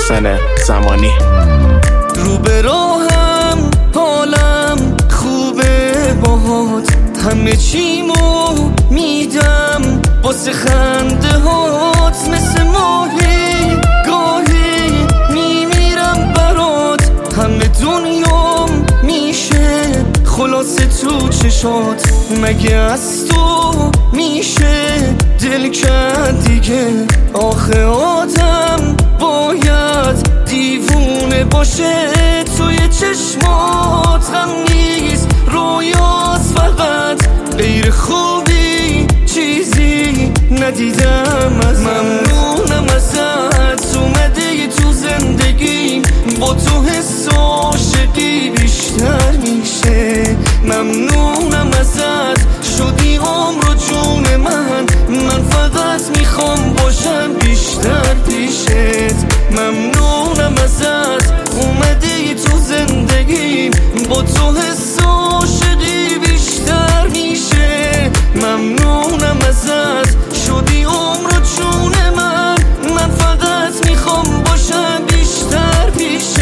محسن زمانی. رو به راهم حالم خوبه باهات، همه چیمو میدم واسه خنده هات، مثل ماهی گاهی میمیرم برات، همه دنیام میشه خلاصه تو چشات، مگه از تو میشه دل کرد دیگه؟ آخه آدم باید دیوونه باشه، توی چشمات غم نیست رویاست فقط، غیر خوبی چیزی ندیدم از ممنونم ازت اومده تو زندگیم، با تو حس عاشقی بیشتر میشه، ممنونم ازت شدی عمر و جون من فقط میخوام باشم بیشتر پیشت، ممنونم ازت اومده تو زندگیم، با تو حس عاشقی بیشتر میشه، ممنونم ازت شدی عمر و جون من فقط میخوام باشم بیشتر پیشت.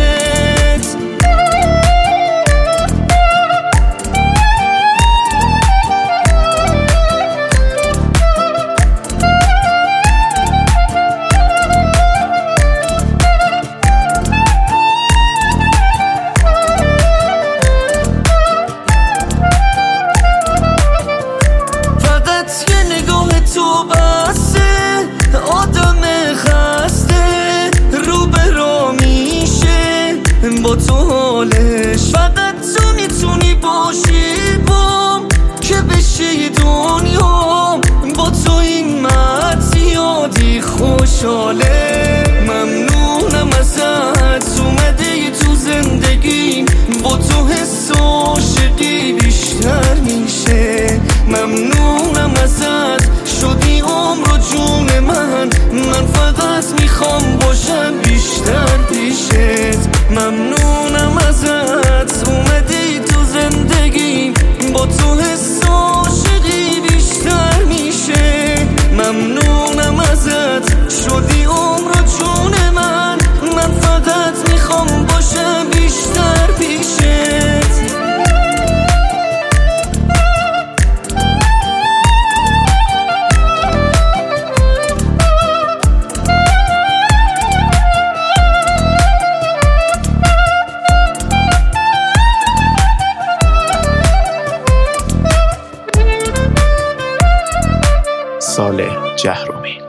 تو بسته آدم خسته رو به را میشه با تو حالش، فقط تو میتونی باشی بام که بشه دنیا، با تو این مرد زیادی خوشحاله، ممنونم ازت اومده تو زندگیم، با تو حس عاشقی بیشتر میشه، ممنونم ازت شدی عمر و جون من فقط میخوام باشم بیشتر پیشت، ممنونم ازت اومدی تو زندگیم، با تو حس عاشقی بیشتر میشه، ممنونم ازت شدی عمر و جون من فقط میخوام باشم بیشتر پیشت. صالح جهرومی.